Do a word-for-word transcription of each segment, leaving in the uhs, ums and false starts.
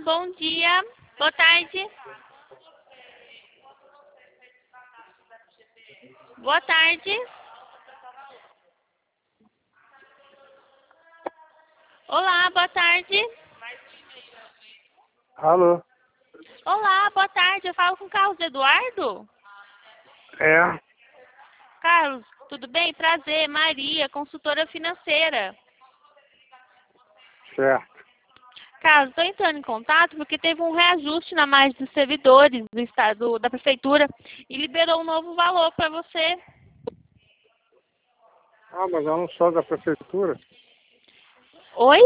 bom dia. Boa tarde. Boa tarde. Olá, boa tarde. Alô? Olá, boa tarde. Eu falo com o Carlos Eduardo? É, Carlos, tudo bem? Prazer. Maria, consultora financeira. certo. Carlos, estou entrando em contato porque teve um reajuste na margem dos servidores do estado, da prefeitura e liberou um novo valor para você. Ah, mas eu não sou da prefeitura. Oi?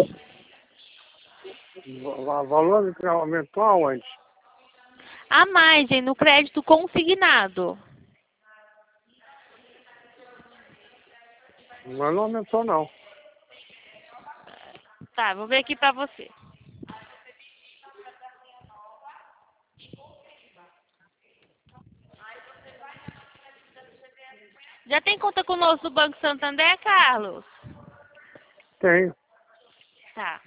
O va- valor que aumentou aonde? A margem no crédito consignado. Mas não aumentou, não. Tá, vou ver aqui para você. Já tem conta conosco do Banco Santander, Carlos? Tem. Tá.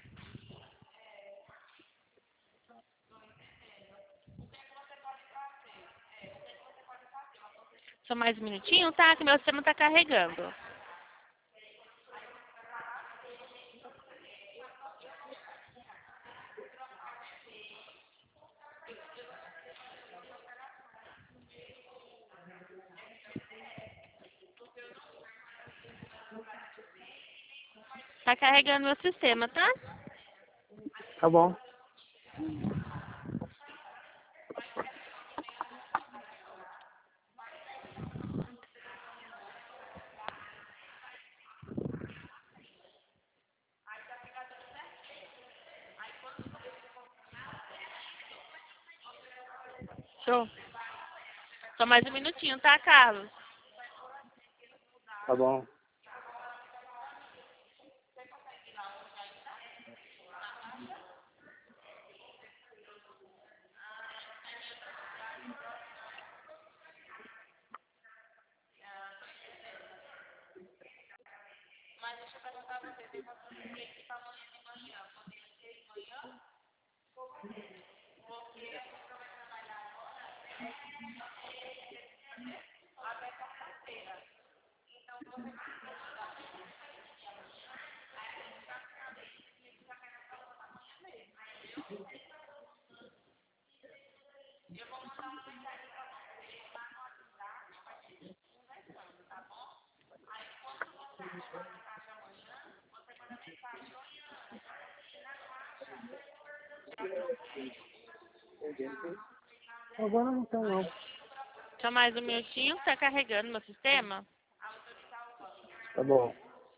Só mais um minutinho, tá? Que meu sistema tá carregando. Tá carregando meu sistema, tá? Tá bom. Show. Só mais um minutinho, tá, Carlos? Tá bom. Agora não tem, não. Só mais um minutinho, tá carregando meu sistema. Tá bom.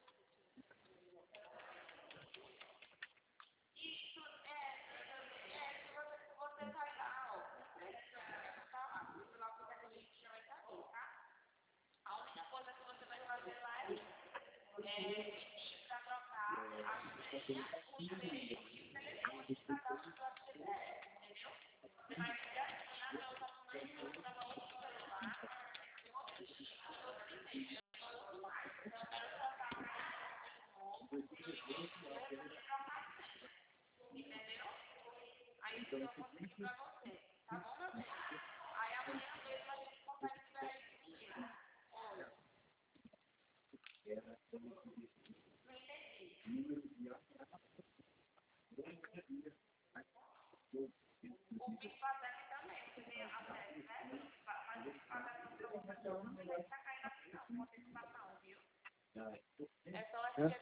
É?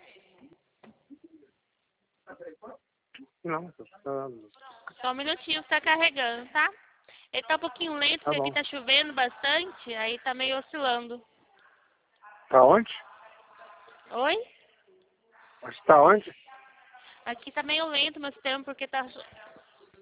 Não, tô esperando. Só um minutinho, tá carregando, tá? Ele tá um pouquinho lento, Tá porque aqui bom. tá chovendo bastante, aí tá meio oscilando. Tá onde? Oi? Mas tá onde? Aqui tá meio lento meu sistema, porque tá,